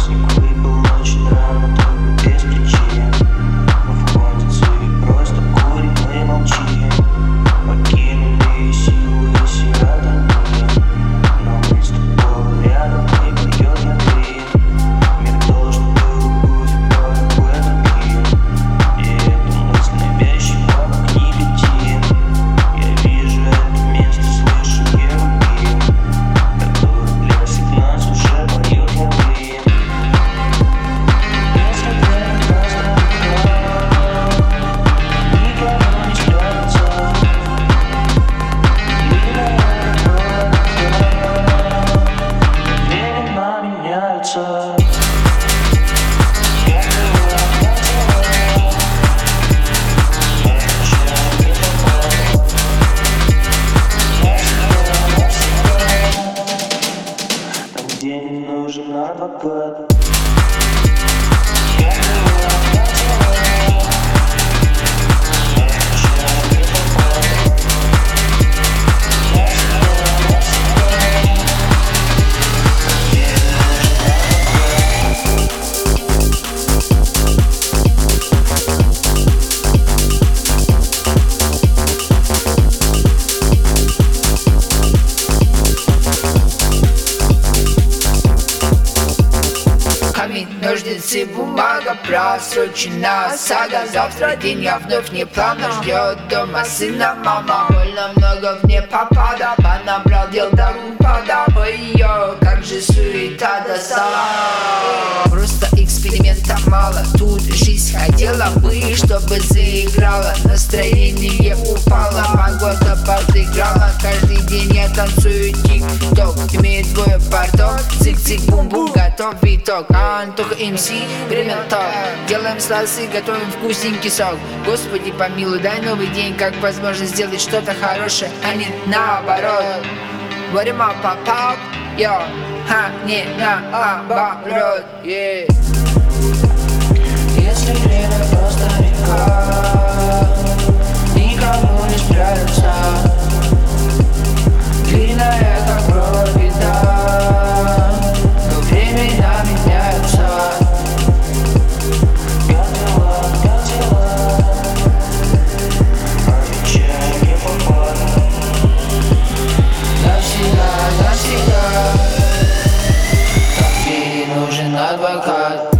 Снег выпал очень рано, только без причин. Мы входим в свои, просто курим, мы молчим. Покинули силу и серотонин, но мы с тобой рядом, и поет я ты. Мир должен был быть порой другим, и эта мысль навязчива, как никотин. Я вижу это место, слышу ерундин, который для всех нас уже поет я ты. Если время просто никому не спрятаться, времена меняются. Там, где не нужен адвокат. Камень, ножницы, бумага, просрочена сага. Завтра день я вновь неплавно ждет дома сына мама. Больно много в непопада, понабрал дел до упада. Ой-ё, как же суета достала. Просто эксперимента мало, тут жизнь хотела бы, чтобы заиграла. Настроение упало, погода подыграла. Каждый день я танцую тик-ток, имеет двое порток. Цик-цик-бум-бум, готов виток. Антоха МС, время то. Делаем сласы, готовим вкусненький сок. Господи помилуй, дай новый день, как возможность сделать что-то хорошее, а не наоборот. Говорим о пап-пап, йо, ха, не наоборот, yeah. Если время просто река, никому не спрятаться. Длинная, как кровь, беда, но времена меняются. Готова, обещаю не попаду. Навсегда, навсегда. Так тебе не нужен адвокат.